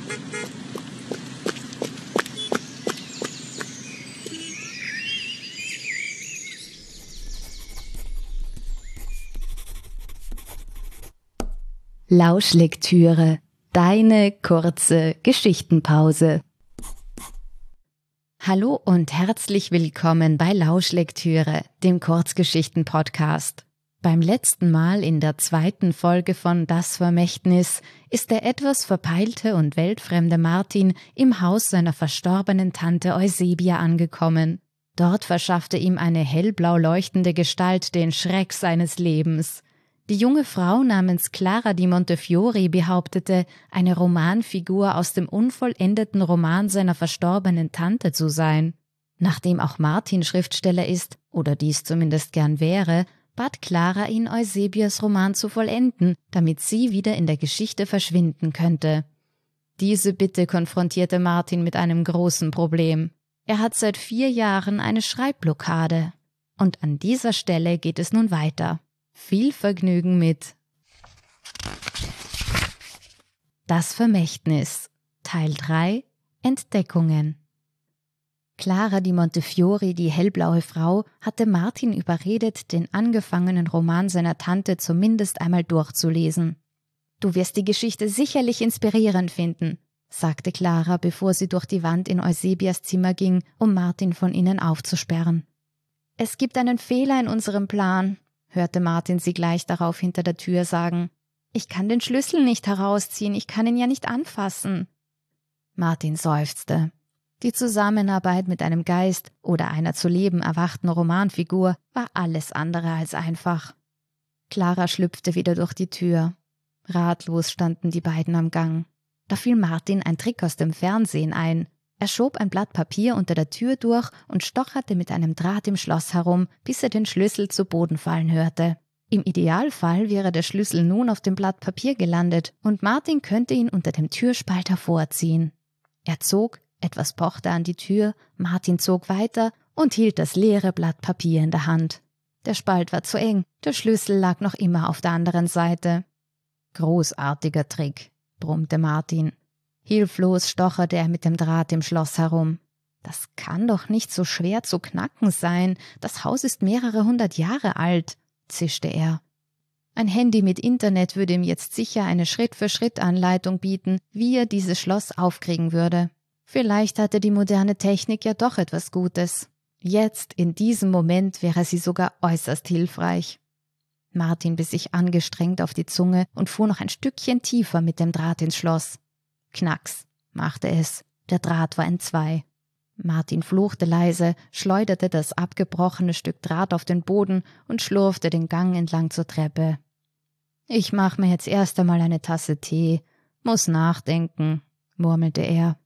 Lauschlektüre, deine kurze Geschichtenpause. Hallo und herzlich willkommen bei Lauschlektüre, dem Kurzgeschichten-Podcast. Beim letzten Mal in der 2. Folge von Das Vermächtnis ist der etwas verpeilte und weltfremde Martin im Haus seiner verstorbenen Tante Eusebia angekommen. Dort verschaffte ihm eine hellblau leuchtende Gestalt den Schreck seines Lebens. Die junge Frau namens Clara di Montefiori behauptete, eine Romanfigur aus dem unvollendeten Roman seiner verstorbenen Tante zu sein. Nachdem auch Martin Schriftsteller ist, oder dies zumindest gern wäre, bat Clara ihn, Eusebias Roman zu vollenden, damit sie wieder in der Geschichte verschwinden könnte. Diese Bitte konfrontierte Martin mit einem großen Problem. Er hat seit 4 Jahren eine Schreibblockade. Und an dieser Stelle geht es nun weiter. Viel Vergnügen mit Das Vermächtnis, Teil 3, Entdeckungen. Clara di Montefiori, die hellblaue Frau, hatte Martin überredet, den angefangenen Roman seiner Tante zumindest einmal durchzulesen. »Du wirst die Geschichte sicherlich inspirierend finden«, sagte Clara, bevor sie durch die Wand in Eusebias Zimmer ging, um Martin von innen aufzusperren. »Es gibt einen Fehler in unserem Plan«, hörte Martin sie gleich darauf hinter der Tür sagen. »Ich kann den Schlüssel nicht herausziehen, ich kann ihn ja nicht anfassen.« Martin seufzte. Die Zusammenarbeit mit einem Geist oder einer zu Leben erwachten Romanfigur war alles andere als einfach. Clara schlüpfte wieder durch die Tür. Ratlos standen die beiden am Gang. Da fiel Martin ein Trick aus dem Fernsehen ein. Er schob ein Blatt Papier unter der Tür durch und stocherte mit einem Draht im Schloss herum, bis er den Schlüssel zu Boden fallen hörte. Im Idealfall wäre der Schlüssel nun auf dem Blatt Papier gelandet und Martin könnte ihn unter dem Türspalt hervorziehen. Er zog, etwas pochte an die Tür, Martin zog weiter und hielt das leere Blatt Papier in der Hand. Der Spalt war zu eng, der Schlüssel lag noch immer auf der anderen Seite. »Großartiger Trick«, brummte Martin. Hilflos stocherte er mit dem Draht im Schloss herum. »Das kann doch nicht so schwer zu knacken sein. Das Haus ist mehrere 100 Jahre alt«, zischte er. Ein Handy mit Internet würde ihm jetzt sicher eine Schritt-für-Schritt-Anleitung bieten, wie er dieses Schloss aufkriegen würde. Vielleicht hatte die moderne Technik ja doch etwas Gutes. Jetzt, in diesem Moment, wäre sie sogar äußerst hilfreich. Martin biss sich angestrengt auf die Zunge und fuhr noch ein Stückchen tiefer mit dem Draht ins Schloss. Knacks, machte es. Der Draht war entzwei. Martin fluchte leise, schleuderte das abgebrochene Stück Draht auf den Boden und schlurfte den Gang entlang zur Treppe. »Ich mach mir jetzt erst einmal eine Tasse Tee, muss nachdenken«, murmelte er.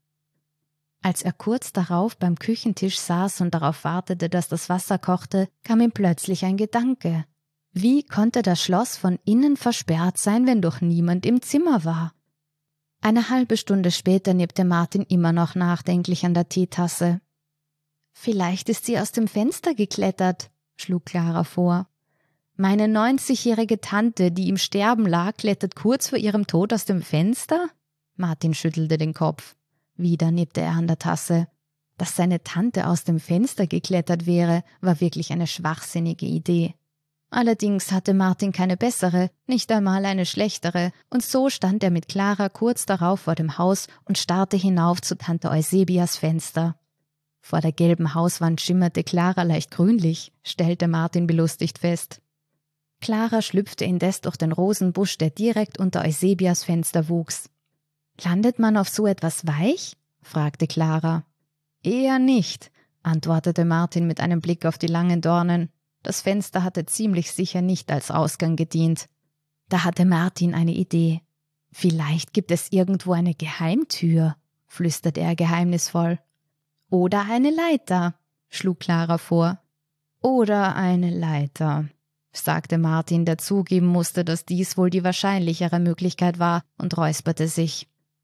Als er kurz darauf beim Küchentisch saß und darauf wartete, dass das Wasser kochte, kam ihm plötzlich ein Gedanke. Wie konnte das Schloss von innen versperrt sein, wenn doch niemand im Zimmer war? Eine halbe Stunde später nippte Martin immer noch nachdenklich an der Teetasse. »Vielleicht ist sie aus dem Fenster geklettert«, schlug Clara vor. »Meine 90-jährige Tante, die im Sterben lag, klettert kurz vor ihrem Tod aus dem Fenster?« Martin schüttelte den Kopf. Wieder nippte er an der Tasse. Dass seine Tante aus dem Fenster geklettert wäre, war wirklich eine schwachsinnige Idee. Allerdings hatte Martin keine bessere, nicht einmal eine schlechtere, und so stand er mit Clara kurz darauf vor dem Haus und starrte hinauf zu Tante Eusebias Fenster. Vor der gelben Hauswand schimmerte Clara leicht grünlich, stellte Martin belustigt fest. Clara schlüpfte indes durch den Rosenbusch, der direkt unter Eusebias Fenster wuchs. »Landet man auf so etwas weich?« fragte Clara. »Eher nicht«, antwortete Martin mit einem Blick auf die langen Dornen. Das Fenster hatte ziemlich sicher nicht als Ausgang gedient. Da hatte Martin eine Idee. »Vielleicht gibt es irgendwo eine Geheimtür«, flüsterte er geheimnisvoll. »Oder eine Leiter«, schlug Clara vor. »Oder eine Leiter«, sagte Martin, der zugeben musste, dass dies wohl die wahrscheinlichere Möglichkeit war, und räusperte sich.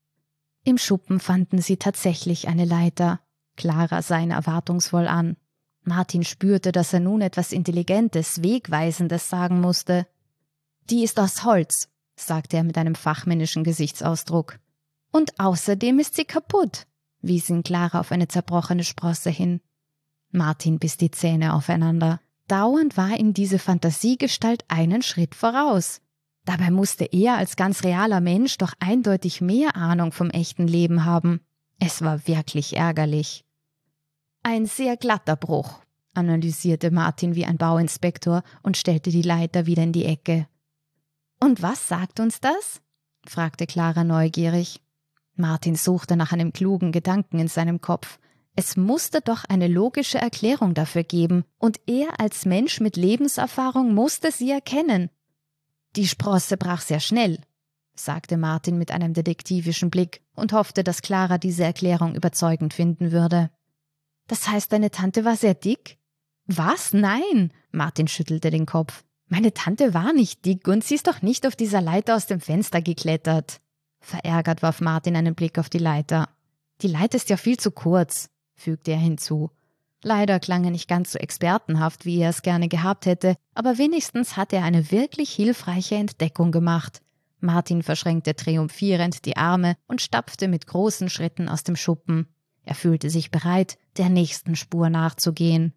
Im Schuppen fanden sie tatsächlich eine Leiter. Clara sah ihn erwartungsvoll an. Martin spürte, dass er nun etwas Intelligentes, Wegweisendes sagen musste. »Die ist aus Holz«, sagte er mit einem fachmännischen Gesichtsausdruck. Und außerdem ist sie kaputt, wies ihn Clara auf eine zerbrochene Sprosse hin. Martin biss die Zähne aufeinander. Dauernd war ihm diese Fantasiegestalt einen Schritt voraus. Dabei musste er als ganz realer Mensch doch eindeutig mehr Ahnung vom echten Leben haben. Es war wirklich ärgerlich. Ein sehr glatter Bruch, analysierte Martin wie ein Bauinspektor und stellte die Leiter wieder in die Ecke. Und was sagt uns das? Fragte Clara neugierig. Martin suchte nach einem klugen Gedanken in seinem Kopf. Es musste doch eine logische Erklärung dafür geben, und er als Mensch mit Lebenserfahrung musste sie erkennen. Die Sprosse brach sehr schnell, sagte Martin mit einem detektivischen Blick und hoffte, dass Clara diese Erklärung überzeugend finden würde. Das heißt, deine Tante war sehr dick? Was? Nein, Martin schüttelte den Kopf. Meine Tante war nicht dick und sie ist doch nicht auf dieser Leiter aus dem Fenster geklettert. Verärgert warf Martin einen Blick auf die Leiter. Die Leiter ist ja viel zu kurz, fügte er hinzu. Leider klang er nicht ganz so expertenhaft, wie er es gerne gehabt hätte, aber wenigstens hatte er eine wirklich hilfreiche Entdeckung gemacht. Martin verschränkte triumphierend die Arme und stapfte mit großen Schritten aus dem Schuppen. Er fühlte sich bereit, der nächsten Spur nachzugehen.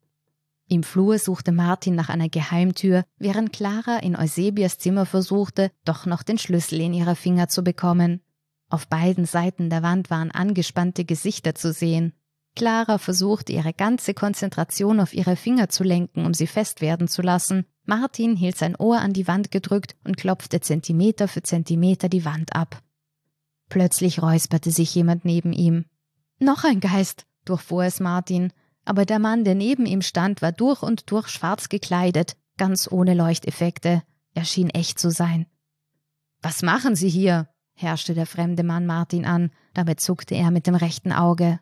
Im Flur suchte Martin nach einer Geheimtür, während Clara in Eusebias Zimmer versuchte, doch noch den Schlüssel in ihre Finger zu bekommen. Auf beiden Seiten der Wand waren angespannte Gesichter zu sehen. Clara versuchte, ihre ganze Konzentration auf ihre Finger zu lenken, um sie fest werden zu lassen. Martin hielt sein Ohr an die Wand gedrückt und klopfte Zentimeter für Zentimeter die Wand ab. Plötzlich räusperte sich jemand neben ihm. »Noch ein Geist«, durchfuhr es Martin. Aber der Mann, der neben ihm stand, war durch und durch schwarz gekleidet, ganz ohne Leuchteffekte. Er schien echt zu sein. »Was machen Sie hier?« herrschte der fremde Mann Martin an. Dabei zuckte er mit dem rechten Auge.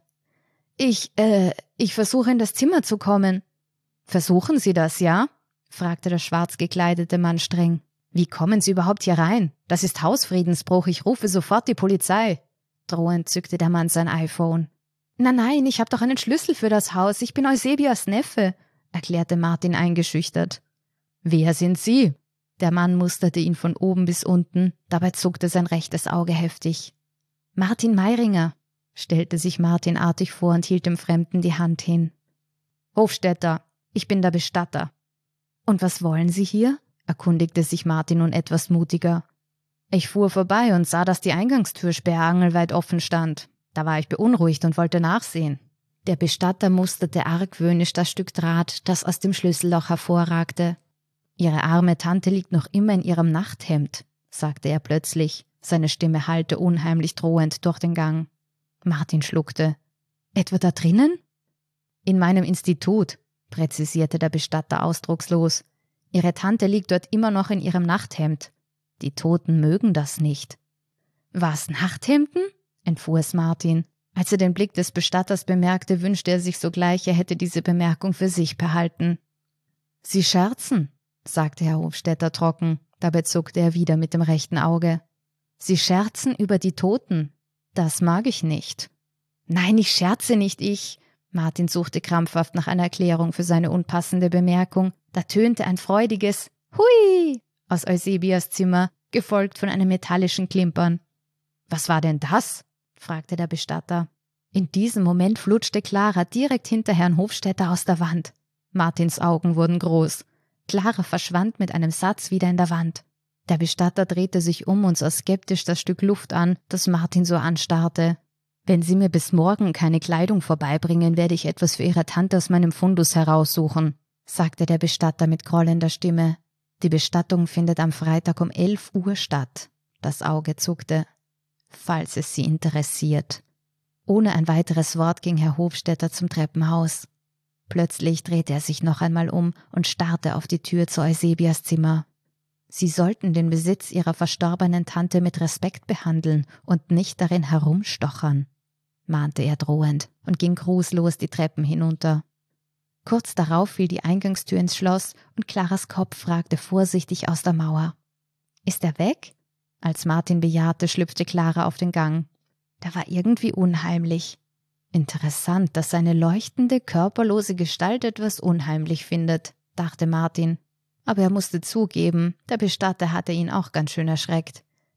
Ich versuche in das Zimmer zu kommen.« »Versuchen Sie das, ja?« fragte der schwarz gekleidete Mann streng. »Wie kommen Sie überhaupt hier rein? Das ist Hausfriedensbruch, ich rufe sofort die Polizei.« Drohend zückte der Mann sein iPhone. »Nein, ich habe doch einen Schlüssel für das Haus, ich bin Eusebias Neffe«, erklärte Martin eingeschüchtert. »Wer sind Sie?« Der Mann musterte ihn von oben bis unten, dabei zuckte sein rechtes Auge heftig. »Martin Meiringer«, stellte sich Martin artig vor und hielt dem Fremden die Hand hin. »Hofstädter, ich bin der Bestatter.« »Und was wollen Sie hier?« erkundigte sich Martin nun etwas mutiger. »Ich fuhr vorbei und sah, dass die Eingangstür sperrangelweit offen stand. Da war ich beunruhigt und wollte nachsehen.« Der Bestatter musterte argwöhnisch das Stück Draht, das aus dem Schlüsselloch hervorragte. »Ihre arme Tante liegt noch immer in ihrem Nachthemd«, sagte er plötzlich. Seine Stimme hallte unheimlich drohend durch den Gang. Martin schluckte. »Etwa da drinnen?« »In meinem Institut«, präzisierte der Bestatter ausdruckslos. »Ihre Tante liegt dort immer noch in ihrem Nachthemd. Die Toten mögen das nicht.« »Was, Nachthemden?« entfuhr es Martin. Als er den Blick des Bestatters bemerkte, wünschte er sich sogleich, er hätte diese Bemerkung für sich behalten. »Sie scherzen«, sagte Herr Hofstädter trocken. Dabei zuckte er wieder mit dem rechten Auge. »Sie scherzen über die Toten. Das mag ich nicht.« »Nein, ich scherze nicht, ich.« Martin suchte krampfhaft nach einer Erklärung für seine unpassende Bemerkung. Da tönte ein freudiges »Hui« aus Eusebias Zimmer, gefolgt von einem metallischen Klimpern. »Was war denn das?« fragte der Bestatter. In diesem Moment flutschte Clara direkt hinter Herrn Hofstädter aus der Wand. Martins Augen wurden groß. Clara verschwand mit einem Satz wieder in der Wand. Der Bestatter drehte sich um und sah skeptisch das Stück Luft an, das Martin so anstarrte. »Wenn Sie mir bis morgen keine Kleidung vorbeibringen, werde ich etwas für Ihre Tante aus meinem Fundus heraussuchen«, sagte der Bestatter mit grollender Stimme. »Die Bestattung findet am Freitag um 11 Uhr statt.« Das Auge zuckte. »Falls es Sie interessiert.« Ohne ein weiteres Wort ging Herr Hofstädter zum Treppenhaus. Plötzlich drehte er sich noch einmal um und starrte auf die Tür zu Eusebias Zimmer. Sie sollten den Besitz ihrer verstorbenen Tante mit Respekt behandeln und nicht darin herumstochern, mahnte er drohend und ging grußlos die Treppen hinunter. Kurz darauf fiel die Eingangstür ins Schloss und Claras Kopf ragte vorsichtig aus der Mauer. »Ist er weg?« Als Martin bejahte, schlüpfte Clara auf den Gang. Der war irgendwie unheimlich. Interessant, dass seine leuchtende, körperlose Gestalt etwas unheimlich findet, dachte Martin. Aber er musste zugeben, der Bestatter hatte ihn auch ganz schön erschreckt.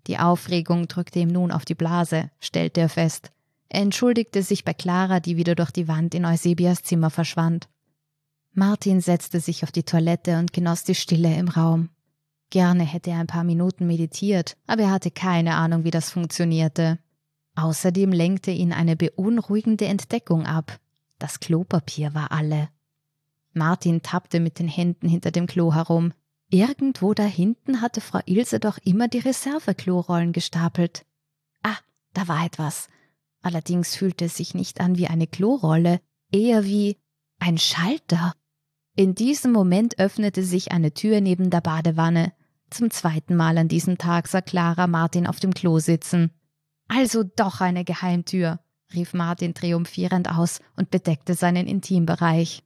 Die Aufregung drückte ihm nun auf die Blase, stellte er fest. Er entschuldigte sich bei Clara, die wieder durch die Wand in Eusebias Zimmer verschwand. Martin setzte sich auf die Toilette und genoss die Stille im Raum. Gerne hätte er ein paar Minuten meditiert, aber er hatte keine Ahnung, wie das funktionierte. Außerdem lenkte ihn eine beunruhigende Entdeckung ab. Das Klopapier war alle. Martin tappte mit den Händen hinter dem Klo herum. Irgendwo da hinten hatte Frau Ilse doch immer die Reserveklorollen gestapelt. Ah, da war etwas. Allerdings fühlte es sich nicht an wie eine Klorolle, eher wie ein Schalter. In diesem Moment öffnete sich eine Tür neben der Badewanne. Zum zweiten Mal an diesem Tag sah Clara Martin auf dem Klo sitzen. »Also doch eine Geheimtür«, rief Martin triumphierend aus und bedeckte seinen Intimbereich.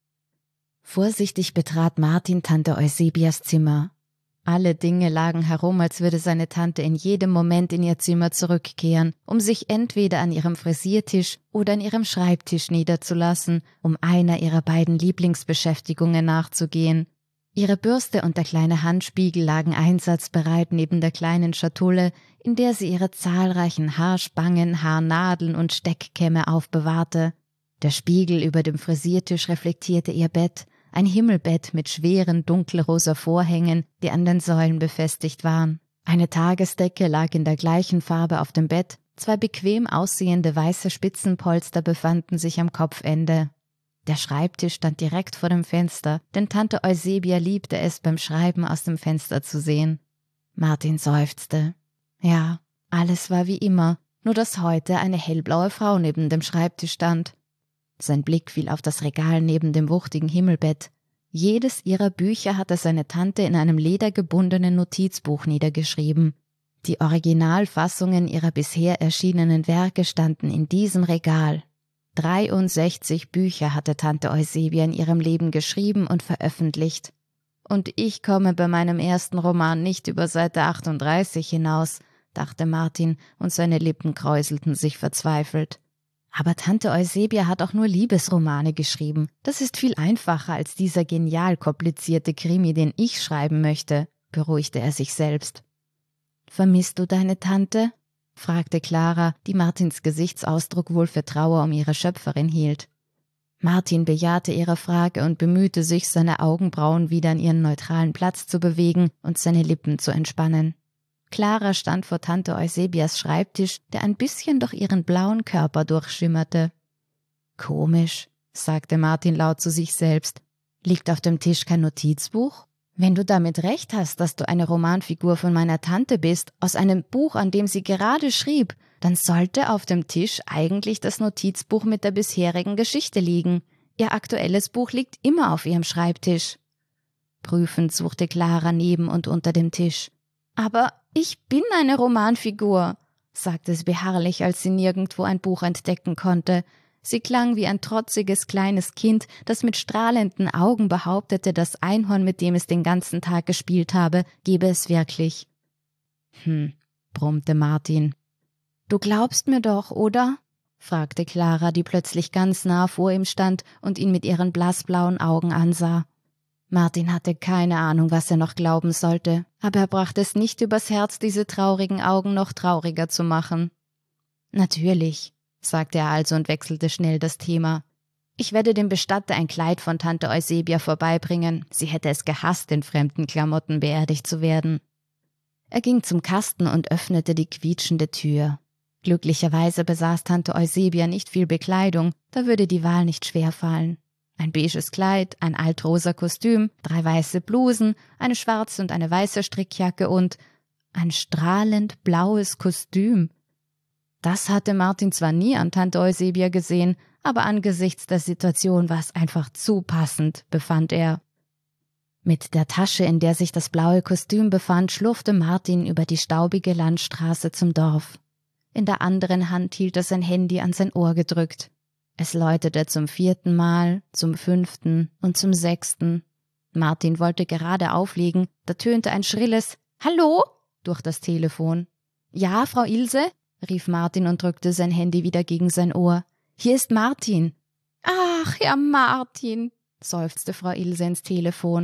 Vorsichtig betrat Martin Tante Eusebias Zimmer. Alle Dinge lagen herum, als würde seine Tante in jedem Moment in ihr Zimmer zurückkehren, um sich entweder an ihrem Frisiertisch oder an ihrem Schreibtisch niederzulassen, um einer ihrer beiden Lieblingsbeschäftigungen nachzugehen. Ihre Bürste und der kleine Handspiegel lagen einsatzbereit neben der kleinen Schatulle, in der sie ihre zahlreichen Haarspangen, Haarnadeln und Steckkämme aufbewahrte. Der Spiegel über dem Frisiertisch reflektierte ihr Bett, ein Himmelbett mit schweren dunkelrosa Vorhängen, die an den Säulen befestigt waren. Eine Tagesdecke lag in der gleichen Farbe auf dem Bett, 2 bequem aussehende weiße Spitzenpolster befanden sich am Kopfende. Der Schreibtisch stand direkt vor dem Fenster, denn Tante Eusebia liebte es, beim Schreiben aus dem Fenster zu sehen. Martin seufzte. Ja, alles war wie immer, nur dass heute eine hellblaue Frau neben dem Schreibtisch stand. Sein Blick fiel auf das Regal neben dem wuchtigen Himmelbett. Jedes ihrer Bücher hatte seine Tante in einem ledergebundenen Notizbuch niedergeschrieben. Die Originalfassungen ihrer bisher erschienenen Werke standen in diesem Regal. 63 Bücher hatte Tante Eusebia in ihrem Leben geschrieben und veröffentlicht. Und ich komme bei meinem ersten Roman nicht über Seite 38 hinaus, dachte Martin, und seine Lippen kräuselten sich verzweifelt. Aber Tante Eusebia hat auch nur Liebesromane geschrieben. Das ist viel einfacher als dieser genial komplizierte Krimi, den ich schreiben möchte, beruhigte er sich selbst. »Vermisst du deine Tante?« fragte Clara, die Martins Gesichtsausdruck wohl für Trauer um ihre Schöpferin hielt. Martin bejahte ihre Frage und bemühte sich, seine Augenbrauen wieder an ihren neutralen Platz zu bewegen und seine Lippen zu entspannen. Clara stand vor Tante Eusebias Schreibtisch, der ein bisschen durch ihren blauen Körper durchschimmerte. »Komisch«, sagte Martin laut zu sich selbst. »Liegt auf dem Tisch kein Notizbuch? Wenn du damit recht hast, dass du eine Romanfigur von meiner Tante bist, aus einem Buch, an dem sie gerade schrieb, dann sollte auf dem Tisch eigentlich das Notizbuch mit der bisherigen Geschichte liegen. Ihr aktuelles Buch liegt immer auf ihrem Schreibtisch.« Prüfend suchte Clara neben und unter dem Tisch. »Aber ich bin eine Romanfigur«, sagte sie beharrlich, als sie nirgendwo ein Buch entdecken konnte. Sie klang wie ein trotziges kleines Kind, das mit strahlenden Augen behauptete, das Einhorn, mit dem es den ganzen Tag gespielt habe, gebe es wirklich. Brummte Martin. »Du glaubst mir doch, oder?« fragte Clara, die plötzlich ganz nah vor ihm stand und ihn mit ihren blassblauen Augen ansah. Martin hatte keine Ahnung, was er noch glauben sollte, aber er brachte es nicht übers Herz, diese traurigen Augen noch trauriger zu machen. »Natürlich«, sagte er also und wechselte schnell das Thema. »Ich werde dem Bestatter ein Kleid von Tante Eusebia vorbeibringen. Sie hätte es gehasst, in fremden Klamotten beerdigt zu werden.« Er ging zum Kasten und öffnete die quietschende Tür. Glücklicherweise besaß Tante Eusebia nicht viel Bekleidung, da würde die Wahl nicht schwer fallen. Ein beiges Kleid, ein altrosa Kostüm, 3 weiße Blusen, eine schwarze und eine weiße Strickjacke und ein strahlend blaues Kostüm. Das hatte Martin zwar nie an Tante Eusebia gesehen, aber angesichts der Situation war es einfach zu passend, befand er. Mit der Tasche, in der sich das blaue Kostüm befand, schlurfte Martin über die staubige Landstraße zum Dorf. In der anderen Hand hielt er sein Handy an sein Ohr gedrückt. Es läutete zum 4. Mal, zum 5. und zum 6. Martin wollte gerade auflegen, da tönte ein schrilles »Hallo?« durch das Telefon. »Ja, Frau Ilse?« rief Martin und drückte sein Handy wieder gegen sein Ohr. »Hier ist Martin.« »Ach, Herr Martin«, seufzte Frau Ilse ins Telefon.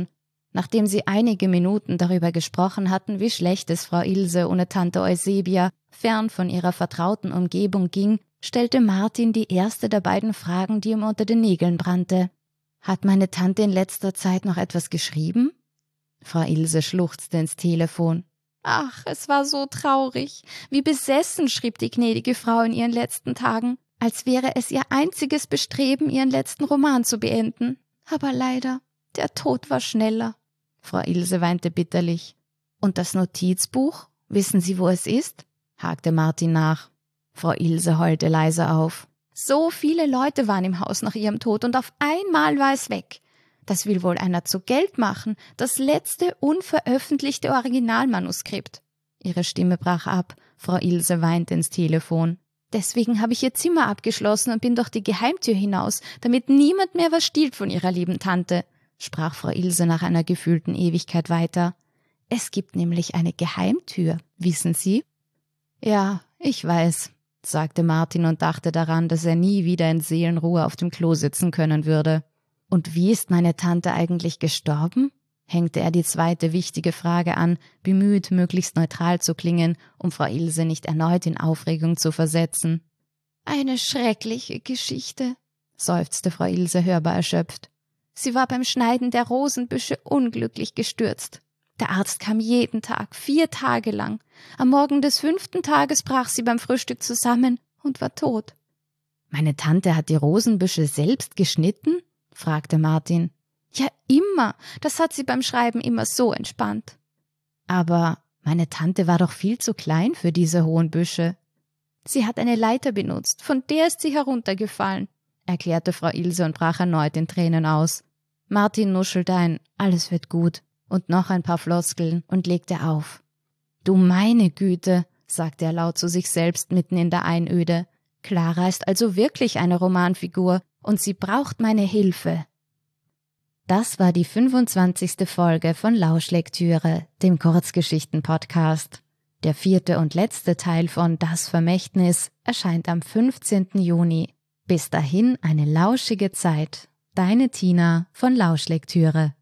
Nachdem sie einige Minuten darüber gesprochen hatten, wie schlecht es Frau Ilse ohne Tante Eusebia fern von ihrer vertrauten Umgebung ging, stellte Martin die erste der beiden Fragen, die ihm unter den Nägeln brannte. »Hat meine Tante in letzter Zeit noch etwas geschrieben?« Frau Ilse schluchzte ins Telefon. »Ach, es war so traurig. Wie besessen schrieb die gnädige Frau in ihren letzten Tagen, als wäre es ihr einziges Bestreben, ihren letzten Roman zu beenden. Aber leider, der Tod war schneller.« Frau Ilse weinte bitterlich. »Und das Notizbuch? Wissen Sie, wo es ist?« hakte Martin nach. Frau Ilse heulte leise auf. »So viele Leute waren im Haus nach ihrem Tod und auf einmal war es weg. Das will wohl einer zu Geld machen, das letzte unveröffentlichte Originalmanuskript.« Ihre Stimme brach ab. Frau Ilse weinte ins Telefon. »Deswegen habe ich ihr Zimmer abgeschlossen und bin durch die Geheimtür hinaus, damit niemand mehr was stiehlt von ihrer lieben Tante«, sprach Frau Ilse nach einer gefühlten Ewigkeit weiter. »Es gibt nämlich eine Geheimtür, wissen Sie?« »Ja, ich weiß«, sagte Martin und dachte daran, dass er nie wieder in Seelenruhe auf dem Klo sitzen können würde. »Und wie ist meine Tante eigentlich gestorben?« hängte er die zweite wichtige Frage an, bemüht, möglichst neutral zu klingen, um Frau Ilse nicht erneut in Aufregung zu versetzen. »Eine schreckliche Geschichte«, seufzte Frau Ilse hörbar erschöpft. »Sie war beim Schneiden der Rosenbüsche unglücklich gestürzt. Der Arzt kam jeden Tag, 4 Tage lang. Am Morgen des 5. Tages brach sie beim Frühstück zusammen und war tot.« »Meine Tante hat die Rosenbüsche selbst geschnitten?« fragte Martin. »Ja, immer. Das hat sie beim Schreiben immer so entspannt.« »Aber meine Tante war doch viel zu klein für diese hohen Büsche.« »Sie hat eine Leiter benutzt, von der ist sie heruntergefallen«, erklärte Frau Ilse und brach erneut in Tränen aus. Martin nuschelte ein »Alles wird gut« und noch ein paar Floskeln und legte auf. »Du meine Güte«, sagte er laut zu sich selbst mitten in der Einöde. »Clara ist also wirklich eine Romanfigur und sie braucht meine Hilfe.« Das war die 25. Folge von Lauschlektüre, dem Kurzgeschichten-Podcast. Der 4. und letzte Teil von Das Vermächtnis erscheint am 15. Juni. Bis dahin eine lauschige Zeit. Deine Tina von Lauschlektüre.